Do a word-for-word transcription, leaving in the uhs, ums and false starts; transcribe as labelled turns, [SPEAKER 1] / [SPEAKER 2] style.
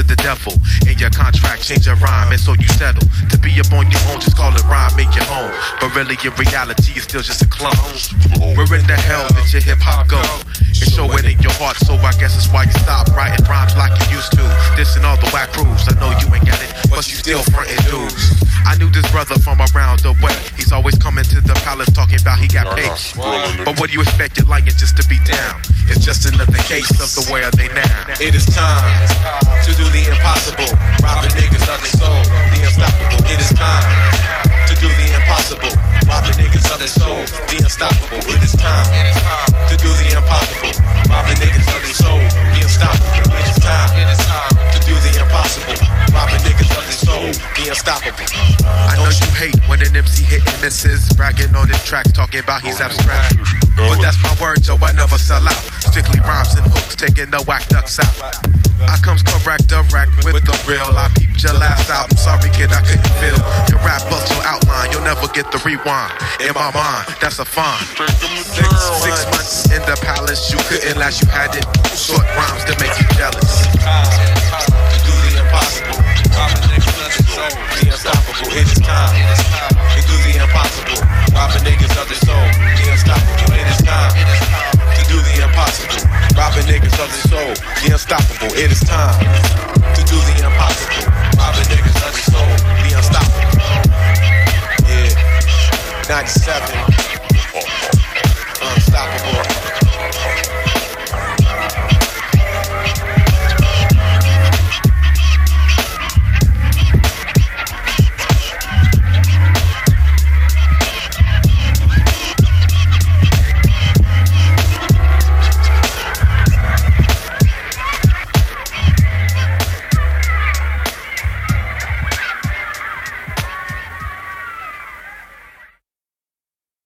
[SPEAKER 1] to the devil. In your contract, change your rhyme, and so you settle. To be up on your own, just call it rhyme, make your home. But really, in reality, it's still just a clone. Where in the hell did your hip-hop go? And show it in your heart, so I guess that's why you stop writing rhymes like you used to. Dissing all the whack crews, I know you ain't got it, but you still frontin' dudes. I knew this brother from around the way. He's always coming to the palace talking about he got paid. But what do you expect your lion just to be down? It's just another case of the way they now. It is time to do the impossible. Robbing niggas of their soul, the unstoppable. It is time to do the impossible. Robbing niggas of their soul, the unstoppable. It is time to do the impossible. Robbing niggas of their soul, the unstoppable. It is time to do the impossible. Robbing niggas of their soul, the unstoppable. I know you hate when an M C hit and misses, bragging on his tracks, talking about he's abstract. But that's my word, so I never sell out. Strictly rhymes and hooks, taking the whack ducks out. I comes correct, direct with the real. I peeped your last album, sorry kid, I couldn't feel your rap bust your outline. You'll never get the rewind. In my mind, that's a fine. Six, six months in the palace, you couldn't last, you had it. Short rhymes to make you jealous. To do the impossible. The unstoppable, it is time to do the impossible. Robbing niggas of their soul, the unstoppable, it is time to do the impossible. Robbing niggas of their soul, the unstoppable, it is time to do the impossible. Robbing niggas of their soul, the unstoppable. Yeah, ninety-seven.